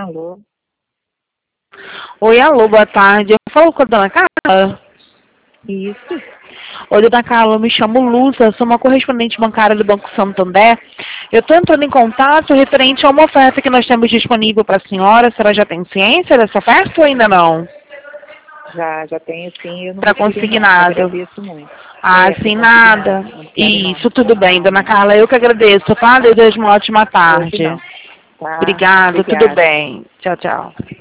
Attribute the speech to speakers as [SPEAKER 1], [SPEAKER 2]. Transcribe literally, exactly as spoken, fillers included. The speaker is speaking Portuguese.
[SPEAKER 1] Alô?
[SPEAKER 2] Oi, alô, boa tarde. Eu falo com a dona Carla?
[SPEAKER 1] Isso.
[SPEAKER 2] Oi, dona Carla, eu me chamo Lúcia, sou uma correspondente bancária do Banco Santander. Eu estou entrando em contato referente a uma oferta que nós temos disponível para a senhora. A senhora já tem ciência dessa oferta ou ainda não?
[SPEAKER 1] Já, já tenho sim, eu não
[SPEAKER 2] Para
[SPEAKER 1] adquiri não, te
[SPEAKER 2] consignado.
[SPEAKER 1] agradeço muito.
[SPEAKER 2] Ah,
[SPEAKER 1] É, para
[SPEAKER 2] sim,
[SPEAKER 1] consignado,
[SPEAKER 2] nada.
[SPEAKER 1] não quero não.
[SPEAKER 2] Isso, tudo bem, dona Carla. Eu que agradeço, tá? Desejo uma ótima
[SPEAKER 1] Hoje
[SPEAKER 2] tarde.
[SPEAKER 1] não, tá?
[SPEAKER 2] Obrigada, tudo
[SPEAKER 1] Obrigada.
[SPEAKER 2] bem. Tchau, tchau.